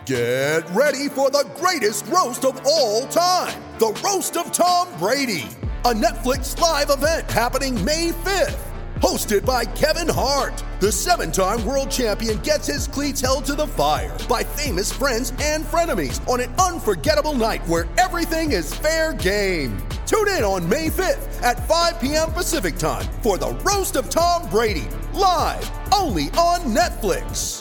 Get ready for the greatest roast of all time, the Roast of Tom Brady, a Netflix live event happening May 5th. Hosted by Kevin Hart, the 7-time world champion gets his cleats held to the fire by famous friends and frenemies on an unforgettable night where everything is fair game. Tune in on May 5th at 5 p.m. Pacific time for the Roast of Tom Brady, live only on Netflix.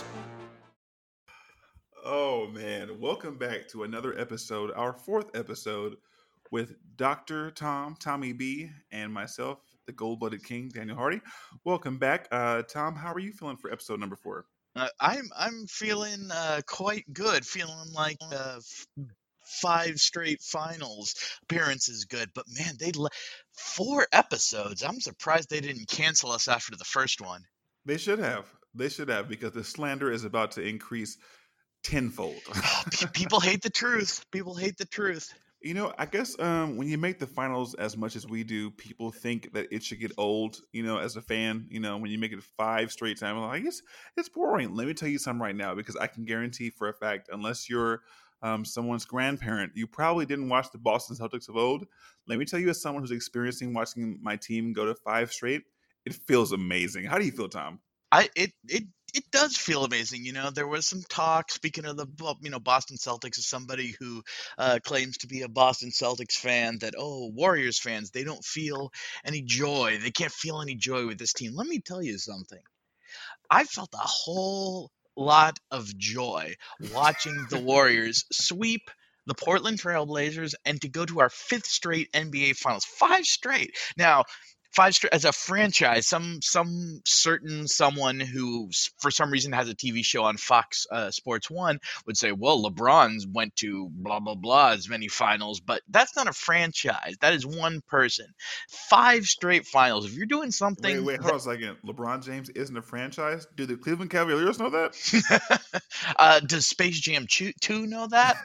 Oh man, welcome back to another episode, our 4th episode with Dr. Tommy B, and myself, the Gold-Blooded King, Daniel Hardy. Welcome back. Tom, how are you feeling for episode number 4? I'm feeling quite good, feeling like 5 straight finals appearances good, but man, 4 episodes. I'm surprised they didn't cancel us after the first one. They should have, because the slander is about to increase tenfold. People hate the truth. You know, I guess when you make the finals as much as we do, people think that it should get old, you know, as a fan. You know, when you make it 5 straight times, like, it's boring. Let me tell you something right now, because I can guarantee for a fact, unless you're someone's grandparent, you probably didn't watch the Boston Celtics of old. Let me tell you, as someone who's experiencing watching my team go to 5 straight, it feels amazing. How do you feel, Tom? It does feel amazing. You know, there was some talk, speaking of the, Boston Celtics, as somebody who claims to be a Boston Celtics fan, that, Warriors fans, they don't feel any joy. They can't feel any joy with this team. Let me tell you something. I felt a whole lot of joy watching the Warriors sweep the Portland Trail Blazers and to go to our 5th straight NBA Finals. 5 straight. Now, 5 straight as a franchise, some certain someone who for some reason has a TV show on Fox Sports 1 would say, well, LeBron's went to blah blah blah as many finals, but that's not a franchise. That is one person. 5 straight finals. If you're doing something, wait, hold on a second. LeBron James isn't a franchise. Do the Cleveland Cavaliers know that? Does Space Jam 2 know that?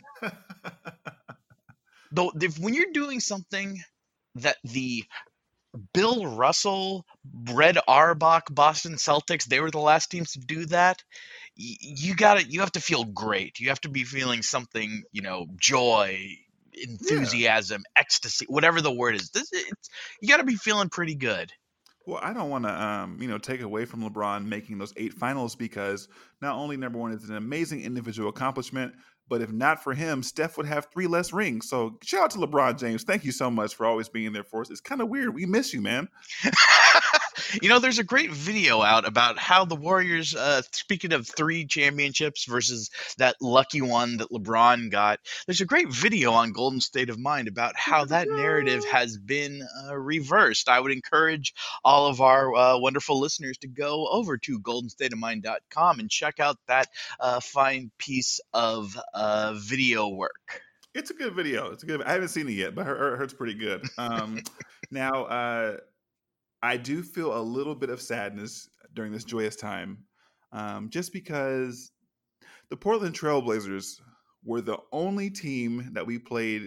Though, when you're doing something that the Bill Russell, Red Auerbach, Boston Celtics, they were the last teams to do that. You have to feel great. You have to be feeling something, joy, enthusiasm, ecstasy, whatever the word is. You got to be feeling pretty good. Well, I don't want to, take away from LeBron making those 8 finals, because not only, number one, it's an amazing individual accomplishment, but if not for him, Steph would have 3 less rings. So shout out to LeBron James. Thank you so much for always being there for us. It's kind of weird. We miss you, man. There's a great video out about how the Warriors, speaking of 3 championships versus that lucky one that LeBron got, there's a great video on Golden State of Mind about how that narrative has been reversed. I would encourage all of our wonderful listeners to go over to goldenstateofmind.com and check out that fine piece of video work. It's a good video. I haven't seen it yet, but I heard it's pretty good. Now, I do feel a little bit of sadness during this joyous time, just because the Portland Trail Blazers were the only team that we played,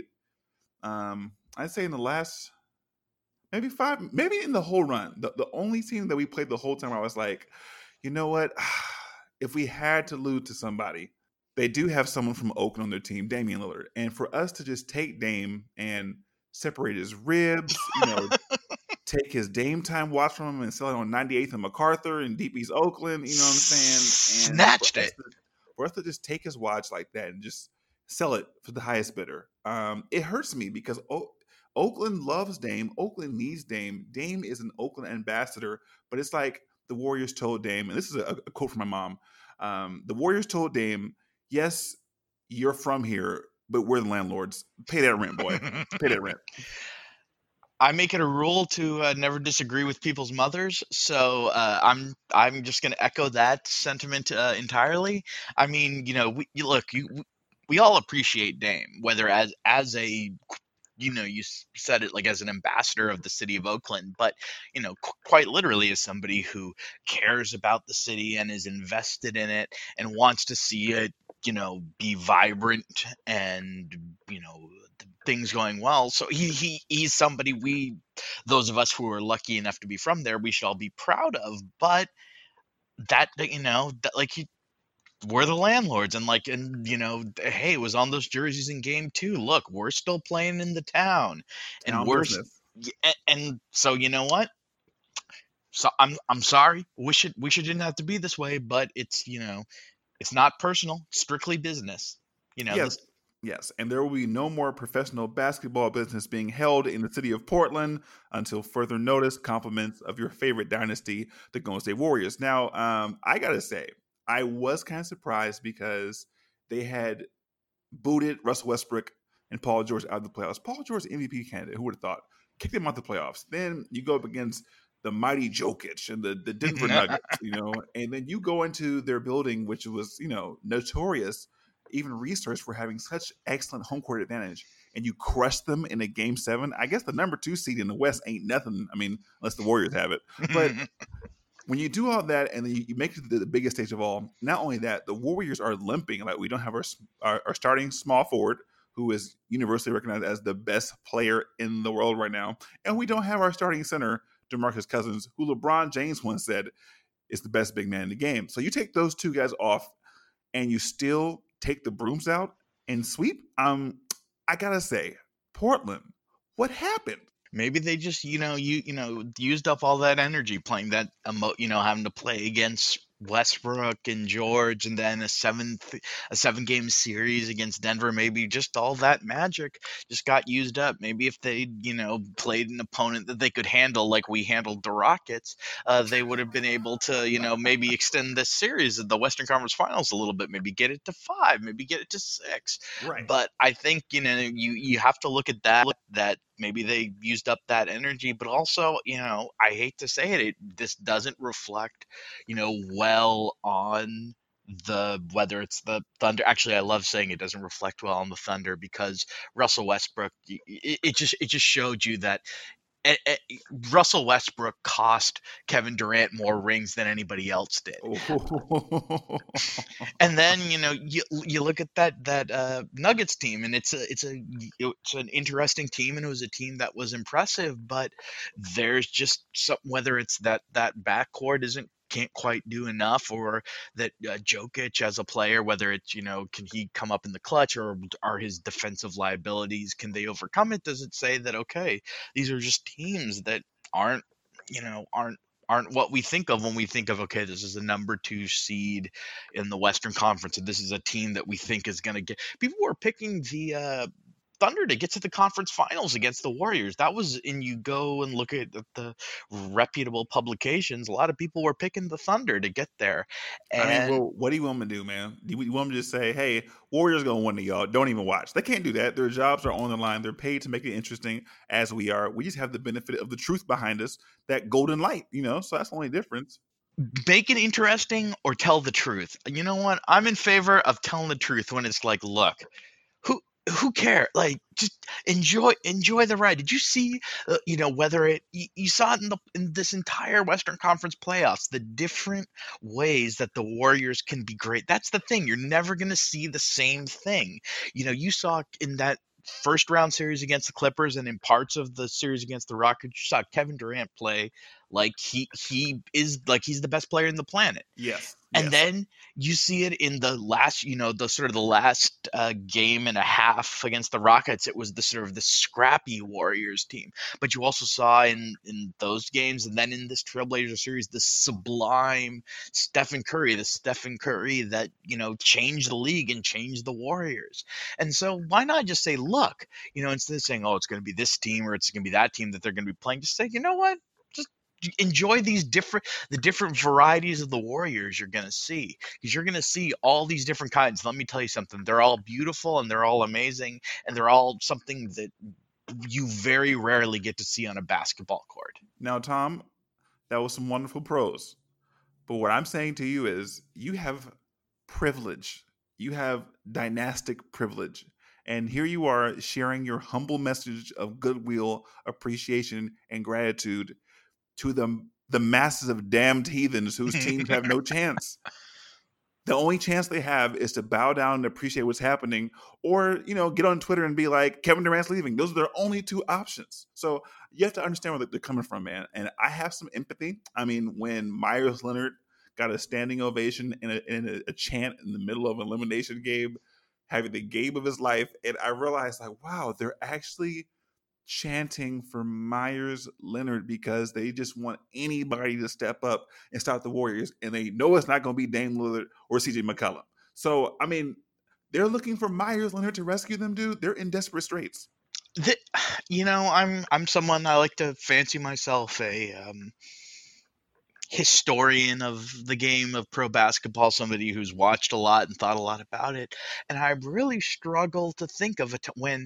I'd say in the last maybe in the whole run, the only team that we played the whole time where I was like, you know what, if we had to lose to somebody, they do have someone from Oakland on their team, Damian Lillard. And for us to just take Dame and separate his ribs, take his Dame time watch from him and sell it on 98th and MacArthur in Deep East Oakland, you know what I'm saying? And snatched it. For us to just take his watch like that and just sell it for the highest bidder. It hurts me because Oakland loves Dame. Oakland needs Dame. Dame is an Oakland ambassador, but it's like the Warriors told Dame, and this is a quote from my mom. The Warriors told Dame, yes, you're from here, but we're the landlords. Pay that rent, boy. Pay that rent. I make it a rule to never disagree with people's mothers, so I'm just going to echo that sentiment entirely. I mean, we all appreciate Dame, whether as a you said it like as an ambassador of the city of Oakland, but quite literally as somebody who cares about the city and is invested in it and wants to see it be vibrant and things going well. So he's somebody those of us who are lucky enough to be from there, we should all be proud of. But that we're the landlords, and hey, it was on those jerseys in game 2. Look, we're still playing in the town, and Town business. and so you know what? So I'm sorry. Wish it didn't have to be this way, but it's it's not personal, strictly business. Yes. Yes, and there will be no more professional basketball business being held in the city of Portland until further notice. Compliments of your favorite dynasty, the Golden State Warriors. Now, I gotta say, I was kind of surprised because they had booted Russell Westbrook and Paul George out of the playoffs. Paul George, MVP candidate, who would have thought? Kicked him out the playoffs. Then you go up against the mighty Jokic and the Denver Nuggets, and then you go into their building, which was, notorious, even researched for having such excellent home court advantage, and you crush them in a game 7. I guess the number 2 seed in the West ain't nothing. I mean, unless the Warriors have it. But when you do all that and then you make it to the biggest stage of all, not only that, the Warriors are limping. Like, we don't have our starting small forward, who is universally recognized as the best player in the world right now, and we don't have our starting center, DeMarcus Cousins, who LeBron James once said is the best big man in the game. So you take those 2 guys off, and you still take the brooms out and sweep. I gotta say, Portland, what happened? Maybe they just used up all that energy playing that having to play against Westbrook and George, and then a 7-game series against Denver. Maybe just all that magic just got used up. Maybe if they played an opponent that they could handle, like we handled the Rockets, they would have been able to maybe extend this series of the Western Conference Finals a little bit. Maybe get it to 5, maybe get it to 6. Right. But I think you have to look at that maybe they used up that energy, but also, I hate to say it, this doesn't reflect, well on whether it's the Thunder. Actually, I love saying it doesn't reflect well on the Thunder, because Russell Westbrook, it just showed you that Russell Westbrook cost Kevin Durant more rings than anybody else did. And then you look at that Nuggets team, and it's an interesting team, and it was a team that was impressive, but there's just whether it's that backcourt can't quite do enough, or that Jokic as a player, whether it's can he come up in the clutch, or are his defensive liabilities, can they overcome it? Does it say that these are just teams that aren't what we think of when we think of, okay, this is a number 2 seed in the Western Conference, and this is a team that we think is going to get. People were picking the Thunder to get to the conference finals against the Warriors. That was, and you go and look at the reputable publications, a lot of people were picking the Thunder to get there. And what do you want me to do, man? You want me to just say, hey, Warriors going to win to y'all, don't even watch? They can't do that. Their jobs are on the line. They're paid to make it interesting, as we are. We just have the benefit of the truth behind us, that golden light, so that's the only difference. Make it interesting or tell the truth. You know what? I'm in favor of telling the truth when it's like, look, who cares? Like, just enjoy the ride. Did you see, whether you saw it in this entire Western Conference playoffs, the different ways that the Warriors can be great. That's the thing. You're never going to see the same thing. You saw in that first round series against the Clippers, and in parts of the series against the Rockets, you saw Kevin Durant play like he is, like he's the best player in the planet. Yes. And then you see it in the last, the last game and a half against the Rockets. It was the sort of the scrappy Warriors team. But you also saw in those games, and then in this Trailblazer series, the sublime Stephen Curry that, changed the league and changed the Warriors. And so why not just say, look, instead of saying, oh, it's going to be this team or it's going to be that team that they're going to be playing, just say, you know what? Enjoy the different varieties of the Warriors you're going to see, because you're going to see all these different kinds. Let me tell you something. They're all beautiful, and they're all amazing, and they're all something that you very rarely get to see on a basketball court. Now, Tom, that was some wonderful prose. But what I'm saying to you is, you have privilege. You have dynastic privilege. And here you are sharing your humble message of goodwill, appreciation, and gratitude to the masses of damned heathens whose teams have no chance. The only chance they have is to bow down and appreciate what's happening, or, get on Twitter and be like, Kevin Durant's leaving. Those are their only 2 options. So you have to understand where they're coming from, man. And I have some empathy. I mean, when Myers Leonard got a standing ovation and a chant in the middle of an elimination game, having the game of his life. And I realized, like, wow, they're actually chanting for Myers Leonard because they just want anybody to step up and stop the Warriors. And they know it's not going to be Dame Lillard or CJ McCollum. So, I mean, they're looking for Myers Leonard to rescue them, dude. They're in desperate straits. I'm someone, I like to fancy myself a historian of the game of pro basketball, somebody who's watched a lot and thought a lot about it. And I really struggle to think of it when,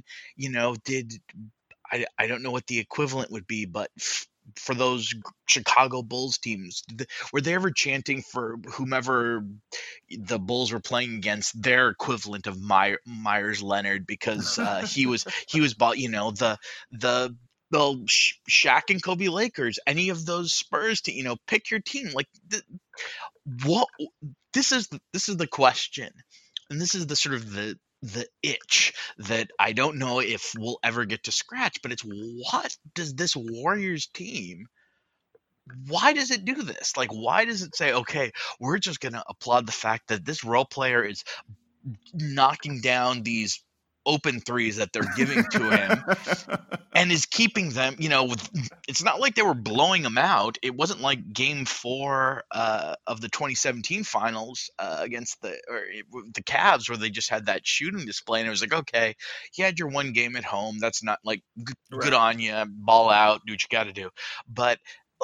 I don't know what the equivalent would be, but for those Chicago Bulls teams, were they ever chanting for whomever the Bulls were playing against, their equivalent of Myers Leonard, because he was about, the Shaq and Kobe Lakers, any of those Spurs to pick your team. Like what? This is the question, and this is the sort of the itch that I don't know if we'll ever get to scratch, but it's, what does this Warriors team, why does it do this? Like, why does it say, okay, we're just going to applaud the fact that this role player is knocking down these open threes that they're giving to him and is keeping them, it's not like they were blowing them out. It wasn't like game 4 of the 2017 finals against the Cavs, where they just had that shooting display and it was like, okay, you had your one game at home. That's not like good on you, ball out, do what you got to do. But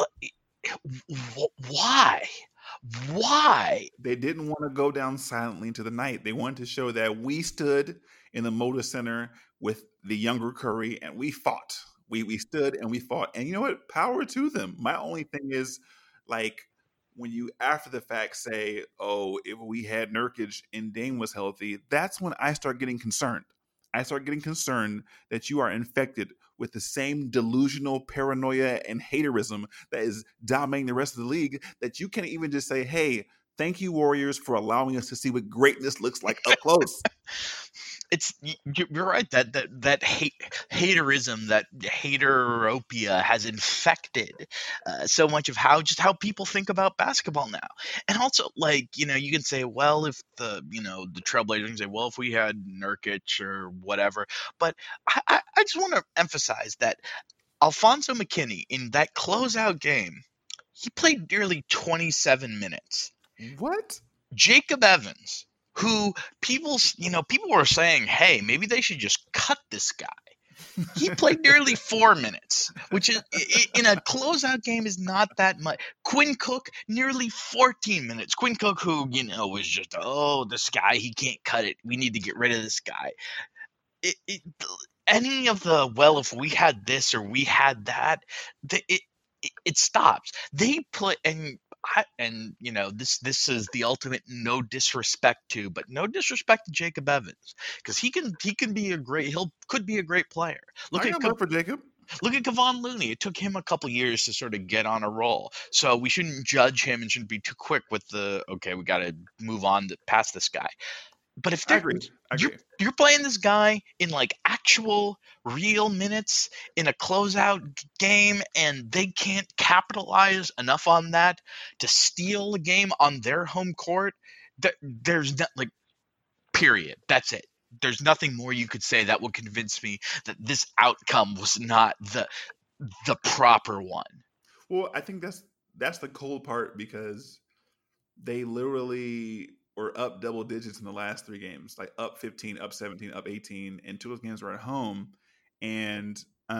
why? They didn't want to go down silently into the night. They wanted to show that we stood in the Moda Center with the younger Curry and we fought. We stood and we fought. And you know what? Power to them. My only thing is, like, when you after the fact say, oh, if we had Nurkic and Dame was healthy, that's when I start getting concerned. I start getting concerned that you are infected with the same delusional paranoia and haterism that is dominating the rest of the league, that you can't even just say, hey, thank you, Warriors, for allowing us to see what greatness looks like up close. You're right, that haterism, that hateropia has infected so much of how people think about basketball now. And also, like, you can say, well, if the Trailblazers can say, well, if we had Nurkic or whatever, but I just want to emphasize that Alfonso McKinney, in that closeout game, he played nearly 27 minutes. What? Jacob Evans, who people were saying, hey, maybe they should just cut this guy. He played nearly 4 minutes, which is, in a closeout game, is not that much. Quinn Cook, nearly 14 minutes. Quinn Cook, who, was just, this guy, he can't cut it. We need to get rid of this guy. Any of the, well, if we had this or we had that, it stops. They play, and this is the ultimate no disrespect to Jacob Evans, because he could be a great player. Look for Jacob. Look at Kevon Looney. It took him a couple years to sort of get on a roll, so we shouldn't judge him and shouldn't be too quick with we got to move on past this guy. But if I agree. You're playing this guy in like actual real minutes in a closeout game, and they can't capitalize enough on that to steal a game on their home court, there's not, like, period. That's it. There's nothing more you could say that would convince me that this outcome was not the proper one. Well, I think that's the cold part, because they literally were up double digits in the last 3 games, like up 15, up 17, up 18, and 2 of those games were at home. And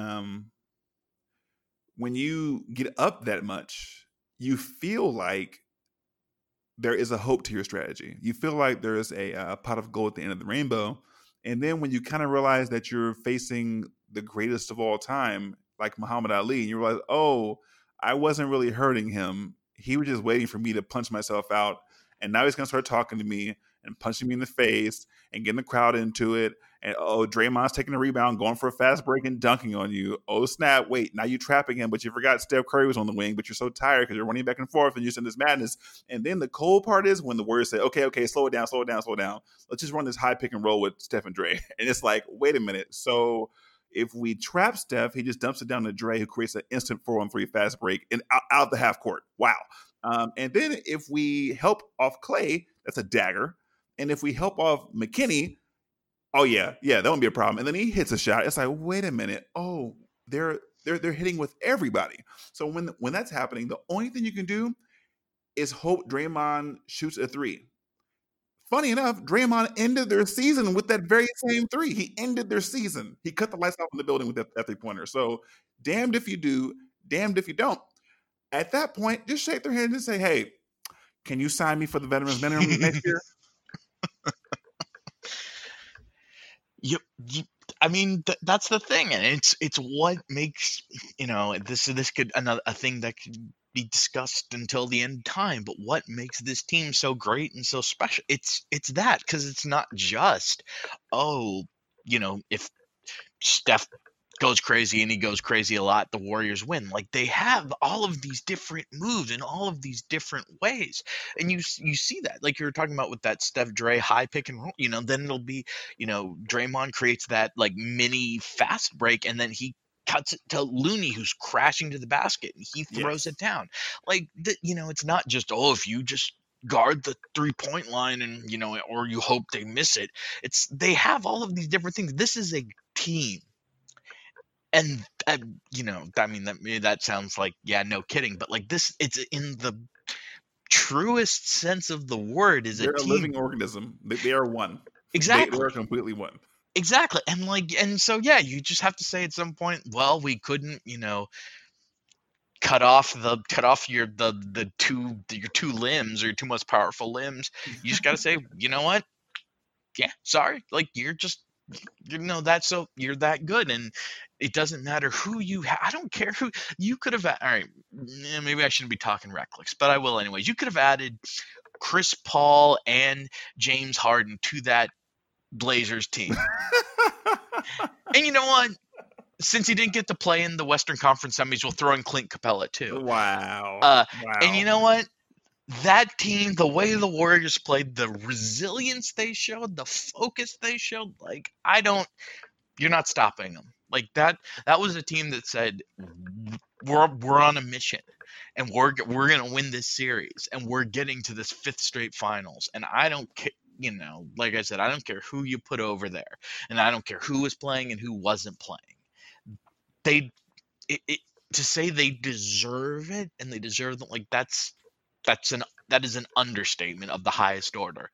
when you get up that much, you feel like there is a hope to your strategy. You feel like there is a pot of gold at the end of the rainbow. And then when you kind of realize that you're facing the greatest of all time, like Muhammad Ali, and you realize, oh, I wasn't really hurting him. He was just waiting for me to punch myself out. And now he's going to start talking to me and punching me in the face and getting the crowd into it. And, oh, Draymond's taking a rebound, going for a fast break and dunking on you. Oh, snap. Wait, now you're trapping him, but you forgot Steph Curry was on the wing, but you're so tired because you're running back and forth and you're in this madness. And then the cold part is when the Warriors say, okay, slow it down. Let's just run this high pick and roll with Steph and Dre. And it's like, wait a minute. So if we trap Steph, he just dumps it down to Dre, who creates an instant 4-on-3 fast break and out the half court. Wow. And then if we help off Clay, that's a dagger. And if we help off McKinney, oh yeah, that won't be a problem. And then he hits a shot. It's like, wait a minute. Oh, they're hitting with everybody. So when that's happening, the only thing you can do is hope Draymond shoots a three. Funny enough, Draymond ended their season with that very same three. He ended their season. He cut the lights off in the building with that three-pointer. So damned if you do, damned if you don't. At that point, just shake their hands and say, hey, can you sign me for the veterans minimum next year? I mean, that's the thing, and it's what makes, this could a thing that could be discussed until the end of time. But what makes this team so great and so special? It's that, because it's not just, if Steph goes crazy and he goes crazy a lot, the Warriors win. Like, they have all of these different moves in all of these different ways, and you see that, like you were talking about with that Steph Dre high pick and roll. Then it'll be, Draymond creates that like mini fast break, and then he cuts it to Looney, who's crashing to the basket, and he throws it down. Like, it's not just, if you just guard the 3-point line and or you hope they miss it. They have all of these different things. This is a team. And, that sounds like, no kidding. But like this, it's in the truest sense of the word. They're a living organism. They are one. Exactly. They are completely one. Exactly. And so, you just have to say at some point, well, we couldn't, cut off your two limbs or your two most powerful limbs. You just got to say, you know what? Yeah, sorry. Like, you're just, you're that good. And it doesn't matter who you have. I don't care who you could have. All right, maybe I shouldn't be talking reckless, but I will anyways. You could have added Chris Paul and James Harden to that Blazers team. And you know what? Since he didn't get to play in the Western Conference semis, we'll throw in Clint Capella too. Wow. And you know what? That team, the way the Warriors played, the resilience they showed, the focus they showed, like, you're not stopping them. Like, that was a team that said, we're on a mission, and we're going to win this series, and we're getting to this 5th straight finals. And I don't care, like I said, I don't care who you put over there, and I don't care who was playing and who wasn't playing. To say they deserve it, and they deserve them, like, that is an understatement of the highest order.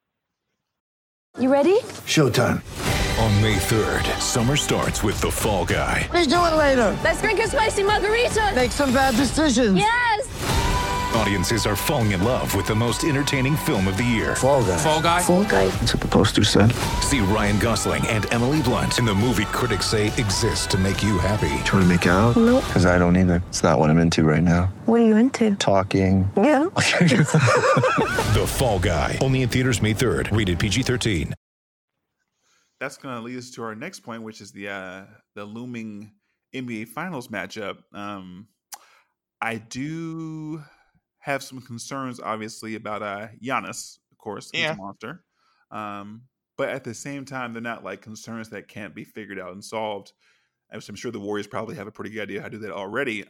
You ready? Showtime. On May 3rd, summer starts with The Fall Guy. Let's do it later. Let's drink a spicy margarita. Make some bad decisions. Yes! Audiences are falling in love with the most entertaining film of the year. Fall Guy. Fall Guy? Fall Guy. That's what the poster said. See Ryan Gosling and Emily Blunt in the movie critics say exists to make you happy. Trying to make it out? Nope. Because I don't either. It's not what I'm into right now. What are you into? Talking. Yeah. The Fall Guy. Only in theaters May 3rd. Rated PG-13. That's going to lead us to our next point, which is the looming NBA Finals matchup. I do have some concerns, obviously, about Giannis, of course. He's a monster. But at the same time, they're not like concerns that can't be figured out and solved. I'm sure the Warriors probably have a pretty good idea how to do that already.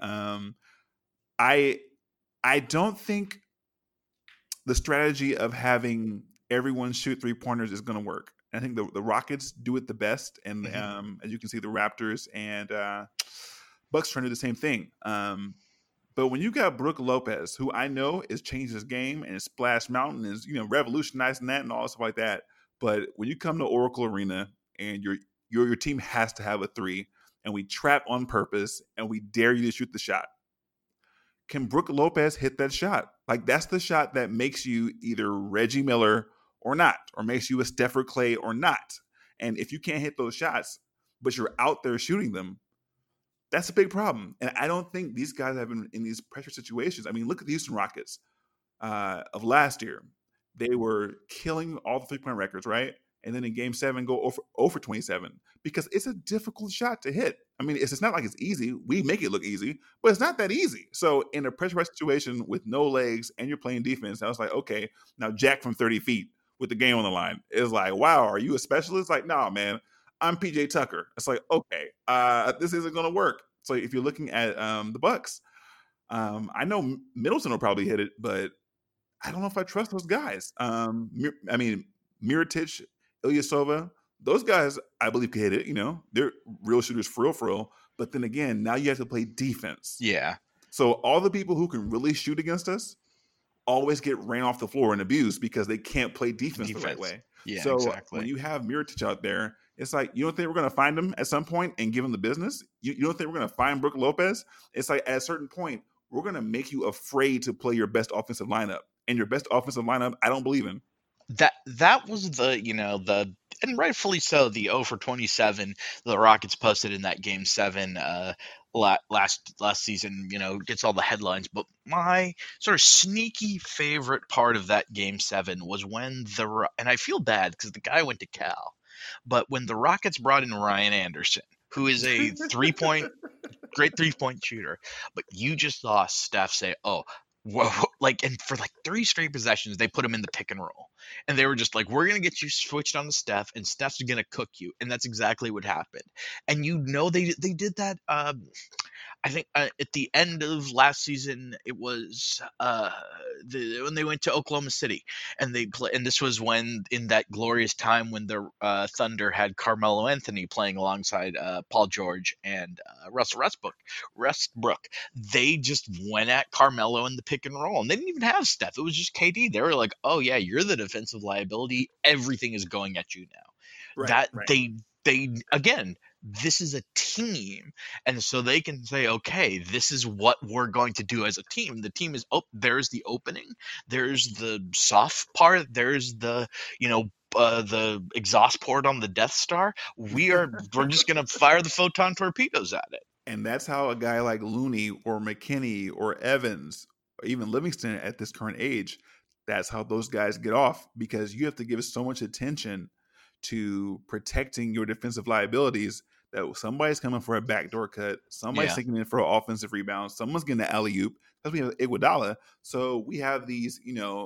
I don't think the strategy of having everyone shoot 3-pointers is going to work. I think the Rockets do it the best, and as you can see, the Raptors and Bucks trying to do the same thing. But when you got Brook Lopez, who I know has changed his game and Splash Mountain is revolutionizing that and all stuff like that, but when you come to Oracle Arena and your team has to have a 3, and we trap on purpose and we dare you to shoot the shot, can Brook Lopez hit that shot? Like, that's the shot that makes you either Reggie Miller or not, or makes you a Steph or Clay or not. And if you can't hit those shots, but you're out there shooting them, that's a big problem. And I don't think these guys have been in these pressure situations. I mean, look at the Houston Rockets of last year. They were killing all the 3-point records, right? And then in Game 7, go over 27 because it's a difficult shot to hit. I mean, it's not like it's easy. We make it look easy, but it's not that easy. So in a pressurized situation with no legs and you're playing defense, I was like, okay, now jack from 30 feet with the game on the line. It's like, wow, are you a specialist? Like, no, man, I'm PJ Tucker. It's like, okay, this isn't going to work. So if you're looking at the Bucks, I know Middleton will probably hit it, but I don't know if I trust those guys. I mean, Mirotic, Ilyasova, those guys I believe can hit it. You know, they're real shooters for real. But then again, now you have to play defense. Yeah. So all the people who can really shoot against us always get ran off the floor and abused because they can't play defense the right way. Yeah, so exactly. when you have Mirotic out there, it's like, you don't think we're going to find him at some point and give him the business? You don't think we're going to find Brook Lopez? It's like at a certain point, we're going to make you afraid to play your best offensive lineup. And your best offensive lineup, I don't believe in. That was and rightfully so, the 0 for 27 the Rockets posted in that Game 7 last season, gets all the headlines. But my sort of sneaky favorite part of that Game 7 was when and I feel bad because the guy went to Cal, but when the Rockets brought in Ryan Anderson, who is a great 3-point shooter, but you just saw Steph say, "Oh, whoa," and for 3 straight possessions, they put him in the pick and roll. And they were just like, we're going to get you switched on to Steph, and Steph's going to cook you. And that's exactly what happened. And they did that, I think, at the end of last season. It was when they went to Oklahoma City. And and this was when, in that glorious time when the Thunder had Carmelo Anthony playing alongside Paul George and Russell Westbrook. They just went at Carmelo in the pick and roll. And they didn't even have Steph. It was just KD. They were like, oh, yeah, you're the defensive liability. Everything is going at you now. Right. They again, this is a team. And so they can say, okay, this is what we're going to do as a team. The team is, there's the opening. There's the soft part. There's the exhaust port on the Death Star. We're just going to fire the photon torpedoes at it. And that's how a guy like Looney or McKinney or Evans or even Livingston at this current age, that's how those guys get off, because you have to give so much attention to protecting your defensive liabilities that somebody's coming for a backdoor cut, somebody's taking in for an offensive rebound, someone's getting an alley-oop. Because we have Iguodala. So we have these,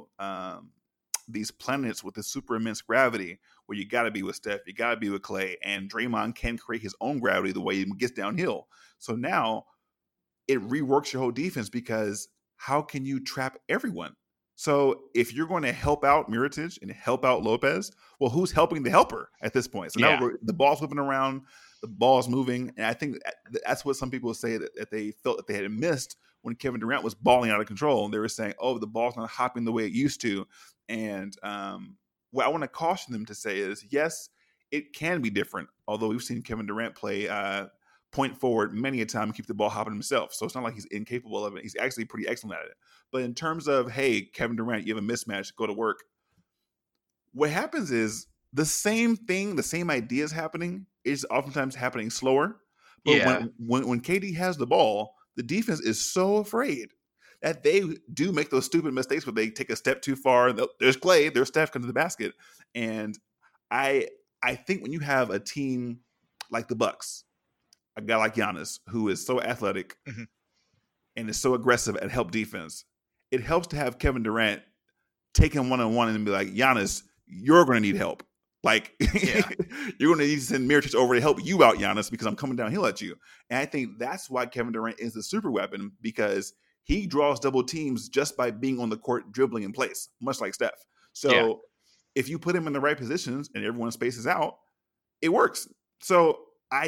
these planets with the super immense gravity where you got to be with Steph, you got to be with Clay, and Draymond can create his own gravity the way he gets downhill. So now it reworks your whole defense, because how can you trap everyone? So if you're going to help out Mirotic and help out Lopez, well, who's helping the helper at this point? So now the ball's whipping around, the ball's moving, and I think that's what some people say that they felt that they had missed when Kevin Durant was balling out of control. And they were saying, oh, the ball's not hopping the way it used to. And what I want to caution them to say is, yes, it can be different, although we've seen Kevin Durant play point forward many a time and keep the ball hopping himself. So it's not like he's incapable of it. He's actually pretty excellent at it. But in terms of, hey, Kevin Durant, you have a mismatch, go to work. What happens is the same thing, the same ideas happening is oftentimes happening slower. But when KD has the ball, the defense is so afraid that they do make those stupid mistakes where they take a step too far. There's Clay, there's Steph comes to the basket. And I think when you have a team like the Bucks, a guy like Giannis, who is so athletic and is so aggressive at help defense, it helps to have Kevin Durant take him one-on-one and be like, Giannis, you're going to need help. Like, you're going to need to send Mirotic over to help you out, Giannis, because I'm coming downhill at you. And I think that's why Kevin Durant is the super weapon, because he draws double teams just by being on the court, dribbling in place, much like Steph. So if you put him in the right positions and everyone spaces out, it works. So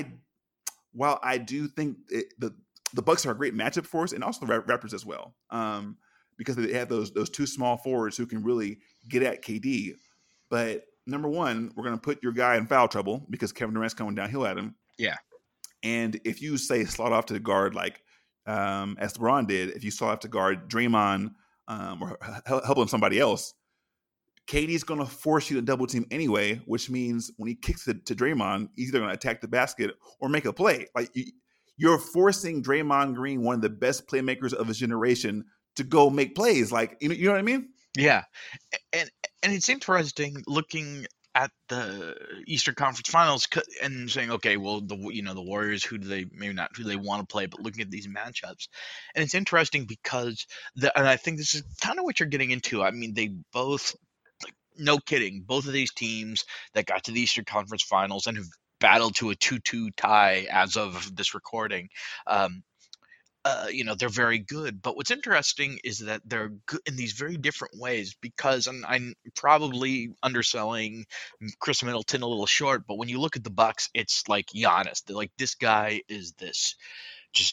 while I do think the Bucks are a great matchup for us, and also the Raptors as well, because they have those two small forwards who can really get at KD. But number one, we're going to put your guy in foul trouble because Kevin Durant's coming downhill at him. Yeah. And if you say slot off to the guard like as LeBron did, if you slot off to guard Draymond or helping somebody else, KD's going to force you to double team anyway, which means when he kicks it to Draymond, he's either going to attack the basket or make a play. Like you're forcing Draymond Green, one of the best playmakers of his generation, to go make plays. Like, you know what I mean? Yeah. And it's interesting looking at the Eastern Conference Finals and saying, okay, well, the Warriors, who do they want to play, but looking at these matchups. And it's interesting because and I think this is kind of what you're getting into. I mean, they both, no kidding, both of these teams that got to the Eastern Conference Finals and have battled to a 2-2 tie as of this recording, they're very good. But what's interesting is that they're good in these very different ways because I'm probably underselling Chris Middleton a little short, but when you look at the Bucks, it's like Giannis. They're like, this guy is this just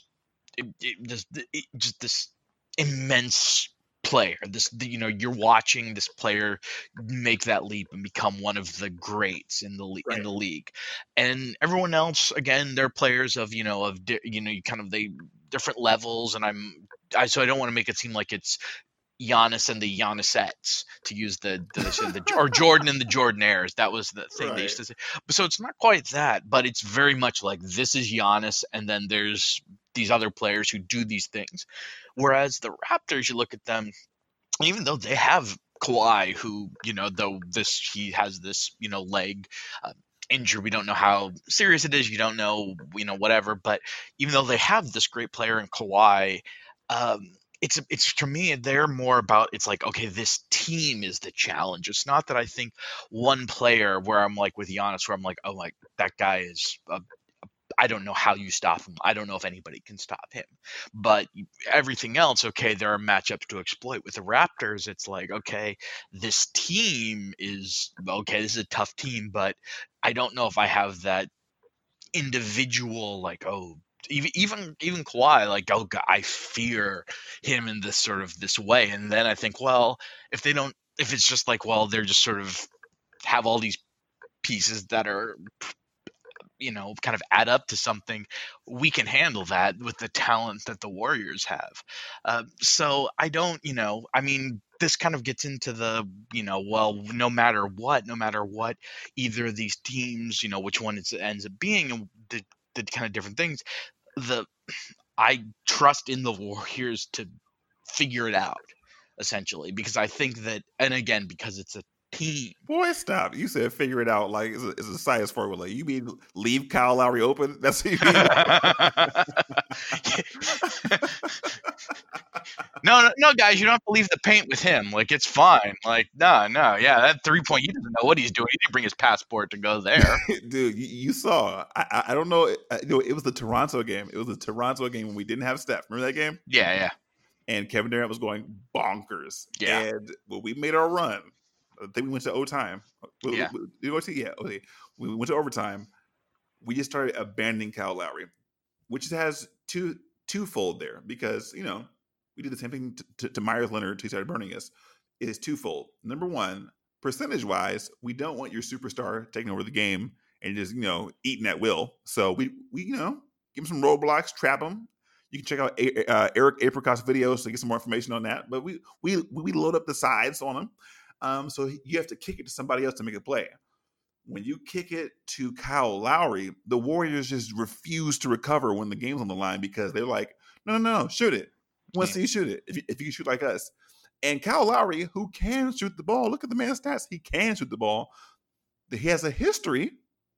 just this immense player. You're watching this player make that leap and become one of the greats in the league, and everyone else, again, they're players of they different levels, and so I don't want to make it seem like it's Giannis and the Giannisettes, to use the or Jordan and the Jordanaires. That was the thing they used to say. So it's not quite that, but it's very much like this is Giannis, and then there's these other players who do these things. Whereas the Raptors, you look at them, even though they have Kawhi, who he has this leg injury. We don't know how serious it is. You don't know, whatever. But even though they have this great player in Kawhi, it's to me, they're more about, it's like, okay, this team is the challenge. It's not that I think one player, where I'm like with Giannis, where I'm like, oh, like that guy is I don't know how you stop him. I don't know if anybody can stop him. But everything else, okay, there are matchups to exploit. With the Raptors, it's like, okay, this team is, okay, this is a tough team, but I don't know if I have that individual, like, oh, even Kawhi, like, oh, God, I fear him in this sort of this way. And then I think, well, if it's just like, well, they're just sort of have all these pieces that are kind of add up to something, we can handle that with the talent that the Warriors have. So I don't, this kind of gets into the, well, no matter what, either of these teams, which one it ends up being, and the kind of different things, I trust in the Warriors to figure it out, essentially, because I think that, and again, because it's a team. Boy, stop. You said figure it out like it's a science formula. You mean leave Kyle Lowry open? That's what you mean? No, guys, you don't have to leave the paint with him. Like, it's fine. Like, no, yeah, that 3-point, he doesn't know what he's doing. He didn't bring his passport to go there. Dude, you saw. I don't know. It was the Toronto game. It was the Toronto game when we didn't have Steph. Remember that game? Yeah. And Kevin Durant was going bonkers. Yeah. And when we made our run, I think we went to overtime. Yeah. We went to overtime. We just started abandoning Kyle Lowry, which has twofold there, because we did the same thing to Myers Leonard. He started burning us. It is twofold. Number one, percentage wise, we don't want your superstar taking over the game and just eating at will. So we give him some roadblocks, trap him. You can check out Eric Apricot's videos to get some more information on that. But we load up the sides on him. So you have to kick it to somebody else to make a play. When you kick it to Kyle Lowry, the Warriors just refuse to recover when the game's on the line, because they're like, no, shoot it. Once you shoot it, if you can shoot like us. And Kyle Lowry, who can shoot the ball, look at the man's stats. He can shoot the ball. He has a history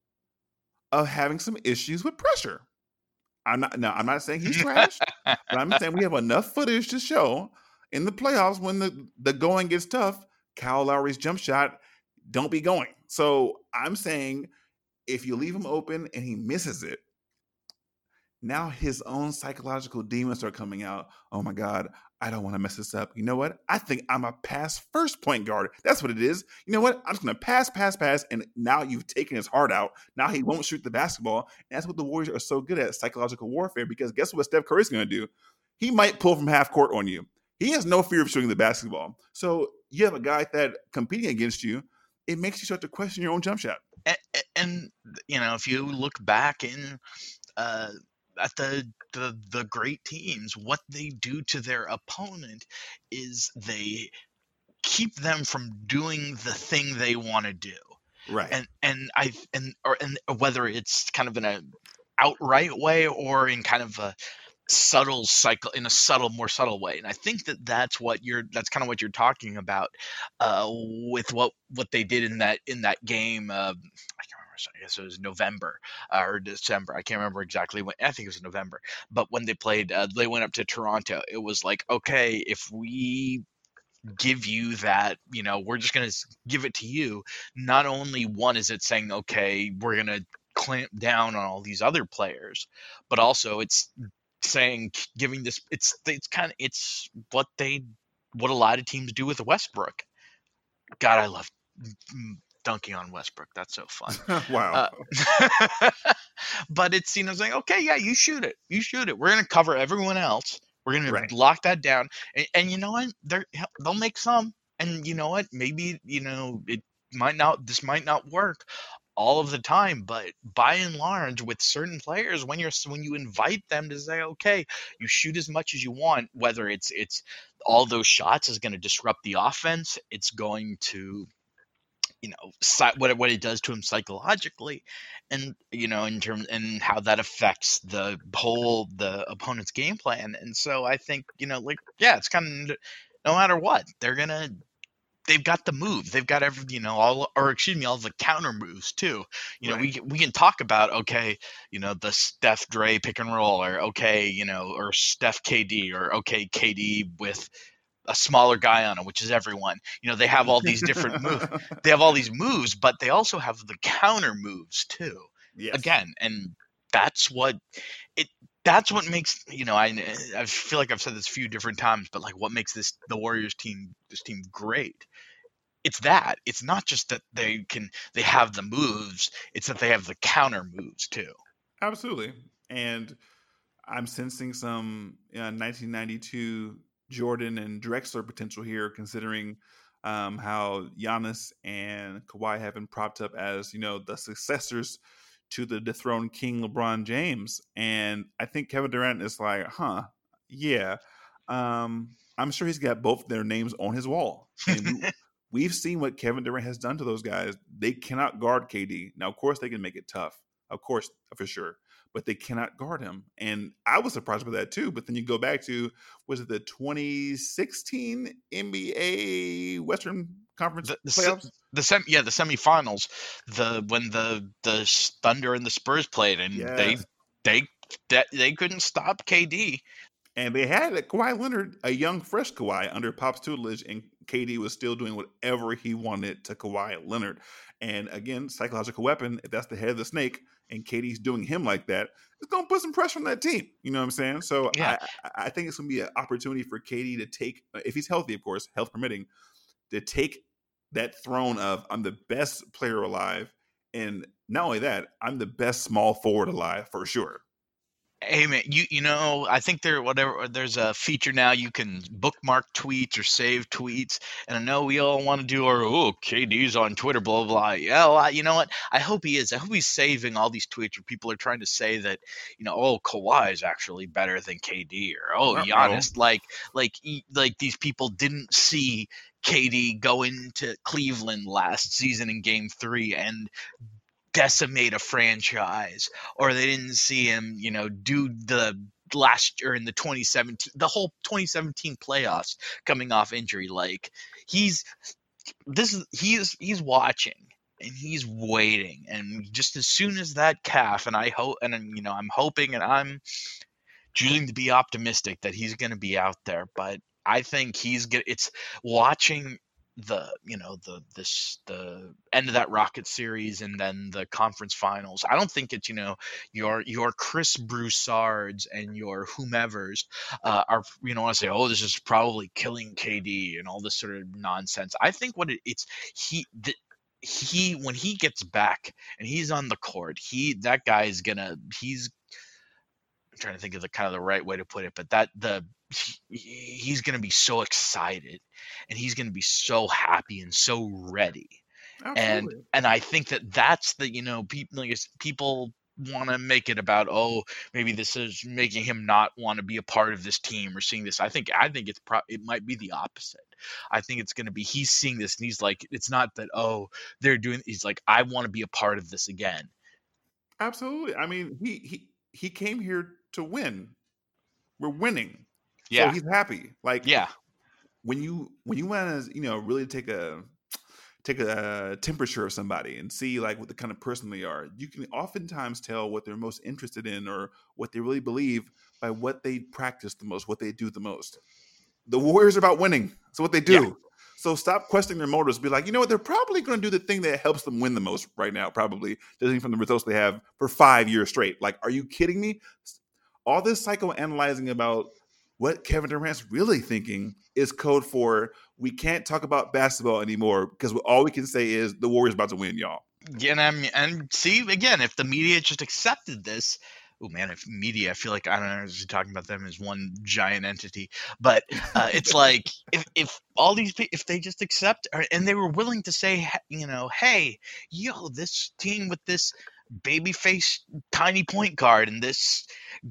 of having some issues with pressure. I'm not saying he's trash, but I'm saying we have enough footage to show in the playoffs when the going gets tough, Kyle Lowry's jump shot don't be going. So I'm saying if you leave him open and he misses it, now his own psychological demons are coming out. Oh my God, I don't want to mess this up. You know what? I think I'm a pass first point guard. That's what it is. You know what? I'm just going to pass. And now you've taken his heart out. Now he won't shoot the basketball. And that's what the Warriors are so good at, psychological warfare, because guess what Steph Curry's going to do? He might pull from half court on you. He has no fear of shooting the basketball. So you have a guy that competing against you, it makes you start to question your own jump shot. And if you look back in at the great teams, what they do to their opponent is they keep them from doing the thing they want to do. Right. And whether it's kind of in a outright way or in kind of a subtle cycle, in a more subtle way. And I think that's kind of what you're talking about with what they did in that game. I can't remember. I guess it was November or December. I can't remember exactly when. I think it was November. But when they played, they went up to Toronto. It was like, okay, if we give you that, we're just going to give it to you. Not only one is it saying, okay, we're going to clamp down on all these other players, but also it's saying, giving this, it's what a lot of teams do with Westbrook. God, I love dunking on Westbrook. That's so fun. Wow. But it's, saying, okay, yeah, you shoot it. We're going to cover everyone else. We're going Right. to lock that down. And you know what? They'll make some. And you know what? Maybe, this might not work all of the time, but by and large, with certain players, when you invite them to say, okay, you shoot as much as you want, whether it's all those shots is going to disrupt the offense, it's going to, what it does to him psychologically, and in terms and how that affects the opponent's game plan. And so I think it's kind of, no matter what, they've got the move. They've got all the counter moves too. Right. We can talk about, okay, the Steph Dre pick and roll, or okay, or Steph KD, or okay, KD with a smaller guy on it, which is everyone. They have all these different moves. They have all these moves, but they also have the counter moves too. Yes. Again, and that's what makes, I feel like I've said this a few different times, but like what makes the Warriors team great. It's that. It's not just that they have the moves, it's that they have the counter moves too. Absolutely. And I'm sensing some 1992 Jordan and Drexler potential here, considering how Giannis and Kawhi have been propped up as, the successors to the dethroned King LeBron James. And I think Kevin Durant is like, yeah. I'm sure he's got both their names on his wall. And we've seen what Kevin Durant has done to those guys. They cannot guard KD. Now, of course, they can make it tough. Of course, for sure. But they cannot guard him. And I was surprised by that too. But then you go back to, was it the 2016 NBA Western Conference playoffs? The semifinals, when the Thunder and the Spurs played, and Yes. they couldn't stop KD. And they had Kawhi Leonard, a young, fresh Kawhi, under Pop's tutelage, and KD was still doing whatever he wanted to Kawhi Leonard. And again, psychological weapon, if that's the head of the snake, and KD's doing him like that, it's going to put some pressure on that team. You know what I'm saying? So yeah. I think it's going to be an opportunity for KD to take, if he's healthy, of course, health permitting, to take that throne of, I'm the best player alive. And not only that, I'm the best small forward alive for sure. Hey man, I think there's a feature now you can bookmark tweets or save tweets, and I know we all want to do our KD's on Twitter, blah blah blah. Yeah, well, you know what? I hope he is. I hope he's saving all these tweets where people are trying to say that Kawhi is actually better than KD, or Giannis, like these people didn't see KD go into Cleveland last season in Game 3 and decimate a franchise, or they didn't see him, do the last year in the 2017, the whole 2017 playoffs coming off injury. Like he's watching and he's waiting, and just as soon as that calf, and I'm hoping, and I'm choosing to be optimistic that he's going to be out there, but I think it's watching the end of that Rockets series and then the conference finals. I don't think it's your Chris Broussards and your whomevers are want to say, oh, this is probably killing KD and all this sort of nonsense. I think what he when he gets back and he's on the court, that guy is he's I'm trying to think of the kind of the right way to put it, but he's going to be so excited and he's going to be so happy and so ready. Absolutely. And I think that's the people want to make it about, oh, maybe this is making him not want to be a part of this team or seeing this. I think it might be the opposite. I think it's going to be he's seeing this and he's like, it's not that, oh, they're doing, he's like, I want to be a part of this again. Absolutely. I mean, he came here to win. We're winning. Yeah. So he's happy. Like, yeah. When you want to, really take a temperature of somebody and see like what the kind of person they are, you can oftentimes tell what they're most interested in or what they really believe by what they practice the most, what they do the most. The Warriors are about winning. That's what they do. Yeah. So stop questioning their motives. Be like, you know what? They're probably going to do the thing that helps them win the most right now, probably, judging from the results they have for 5 years straight. Like, are you kidding me? All this psychoanalyzing about what Kevin Durant's really thinking is code for we can't talk about basketball anymore because all we can say is the Warriors about to win, y'all. Yeah, and see, again, if the media just accepted this, oh man, if media, I feel like, I don't know, I was talking about them as one giant entity, but it's like if all these people, if they just accept, and they were willing to say, hey, this team with this babyface tiny point guard and this,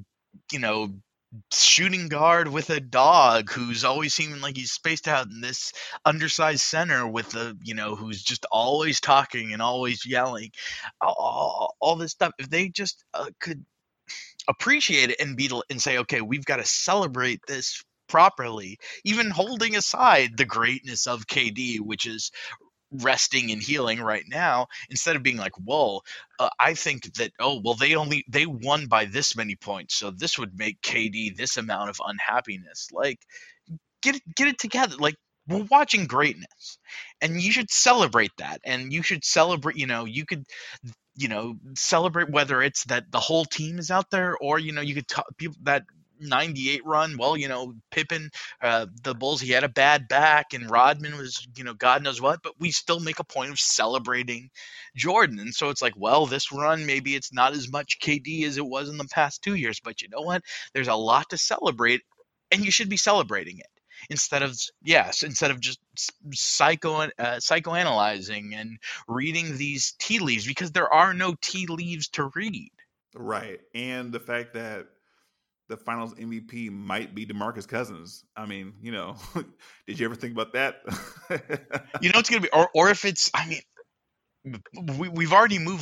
shooting guard with a dog who's always seeming like he's spaced out, and this undersized center with who's just always talking and always yelling, all this stuff. If they just could appreciate it and say, okay, we've got to celebrate this properly, even holding aside the greatness of KD, which is resting and healing right now, instead of being like, whoa, I think that, they won by this many points, so this would make KD this amount of unhappiness. Like, get it together. Like, we're watching greatness, and you should celebrate that, and you should celebrate, you could celebrate whether it's that the whole team is out there, or you could people that 98 run. Well, Pippen, the Bulls, he had a bad back, and Rodman was, God knows what, but we still make a point of celebrating Jordan. And so it's like, well, this run, maybe it's not as much KD as it was in the past 2 years, but you know what? There's a lot to celebrate, and you should be celebrating it instead of just psychoanalyzing and reading these tea leaves, because there are no tea leaves to read. Right. And the fact that the Finals MVP might be DeMarcus Cousins. I mean, did you ever think about that? It's going to be, or if it's, we've already moved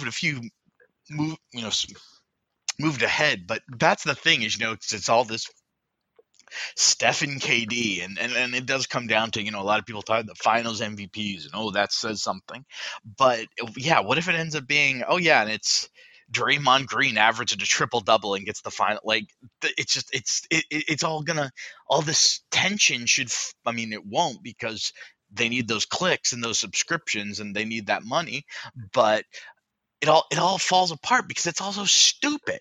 moved ahead, but that's the thing is, it's all this Steph and KD, and it does come down to, a lot of people talk the Finals MVPs, and that says something. But yeah, what if it ends up being, and it's Draymond Green averaging a triple-double and gets the final? Like, it's all gonna, all this tension should, it won't, because they need those clicks and those subscriptions and they need that money, but it all falls apart because it's all so stupid.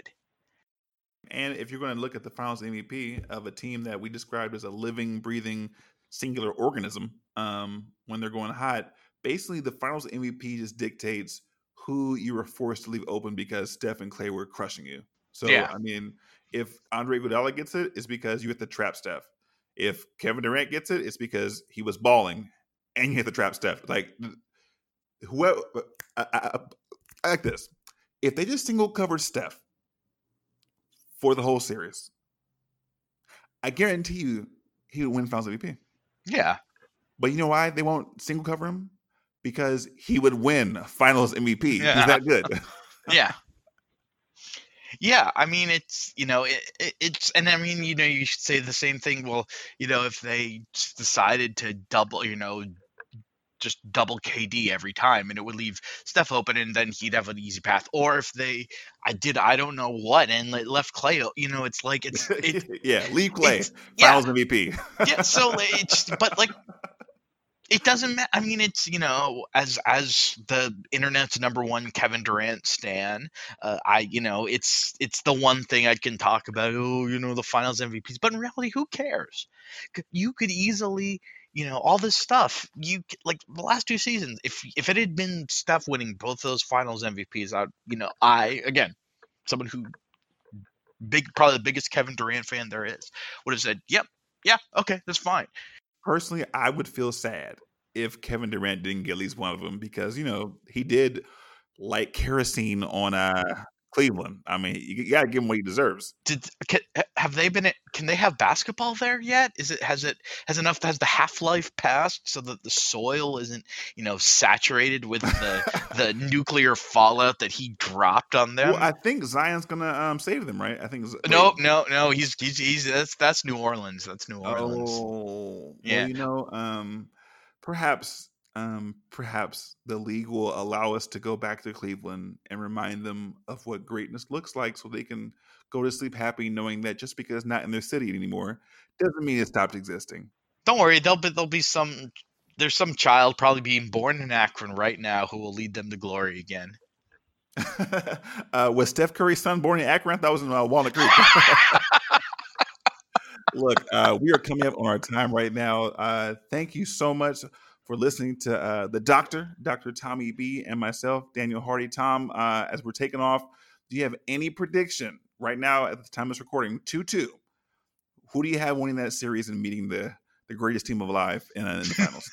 And if you're going to look at the Finals MVP of a team that we described as a living, breathing, singular organism, when they're going hot, basically the Finals MVP just dictates who you were forced to leave open because Steph and Clay were crushing you. So, yeah. If Andre Iguodala gets it, it's because you hit the trap Steph. If Kevin Durant gets it, it's because he was balling and you hit the trap Steph. Like, whoever, I like this. If they just single covered Steph for the whole series, I guarantee you he would win Finals MVP. Yeah. But you know why they won't single cover him? Because he would win Finals MVP. Yeah. He's that good. Yeah. Yeah, it's, it's, and you should say the same thing. Well, if they just decided to double, just double KD every time, and it would leave Steph open, and then he'd have an easy path. Or if I don't know what, and left Clay, it's like, yeah, leave Clay, Finals MVP. Yeah, so but like, it doesn't matter. It's, as the internet's number one Kevin Durant stan, it's the one thing I can talk about. The Finals MVPs, but in reality, who cares? You could easily, all this stuff. Like the last two seasons, if it had been Steph winning both those Finals MVPs, I again, someone who probably the biggest Kevin Durant fan there is, would have said, yep, yeah, okay, that's fine. Personally, I would feel sad if Kevin Durant didn't get at least one of them, because, he did light kerosene on Cleveland. You got to give him what he deserves. Can they have basketball there yet? Has the half-life passed so that the soil isn't, saturated with the nuclear fallout that he dropped on them? Well, I think Zion's gonna save them, right? I think no. He's that's New Orleans. That's New Orleans. Oh, yeah. Well, perhaps the league will allow us to go back to Cleveland and remind them of what greatness looks like, so they can go to sleep happy knowing that just because it's not in their city anymore doesn't mean it stopped existing. Don't worry, there's some child probably being born in Akron right now who will lead them to glory again. Was Steph Curry's son born in Akron? That was in Walnut Creek. Look, we are coming up on our time right now. Thank you so much for listening to the doctor, Dr. Tommy B, and myself, Daniel Hardy. Tom, as we're taking off, do you have any prediction right now at the time of this recording? 2-2. Who do you have winning that series and meeting the greatest team alive in the finals?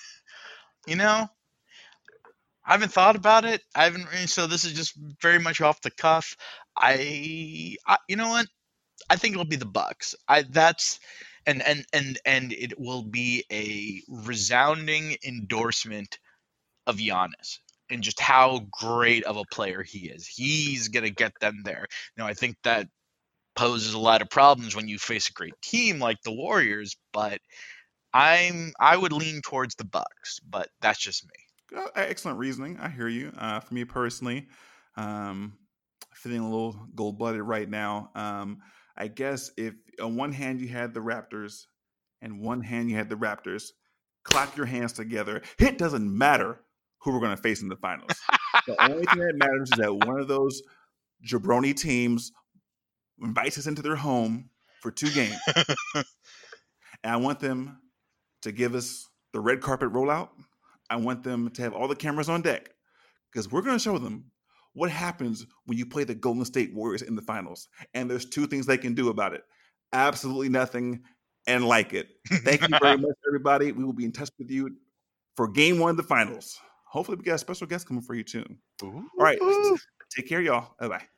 I haven't thought about it. So this is just very much off the cuff. You know what? I think it'll be the Bucks. And it will be a resounding endorsement of Giannis and just how great of a player he is. He's gonna get them there. I think that poses a lot of problems when you face a great team like the Warriors, but I would lean towards the Bucks, but that's just me. Excellent reasoning. I hear you. For me personally, feeling a little gold-blooded right now. I guess if on one hand you had the Raptors and one hand you had the Raptors, clap your hands together. It doesn't matter who we're going to face in the finals. The only thing that matters is that one of those jabroni teams invites us into their home for 2 games. And I want them to give us the red carpet rollout. I want them to have all the cameras on deck because we're going to show them what happens when you play the Golden State Warriors in the finals. And there's 2 things they can do about it. Absolutely nothing and like it. Thank you very much, everybody. We will be in touch with you for game 1 of the finals. Hopefully we got a special guest coming for you too. All right. Take care, y'all. Bye-bye.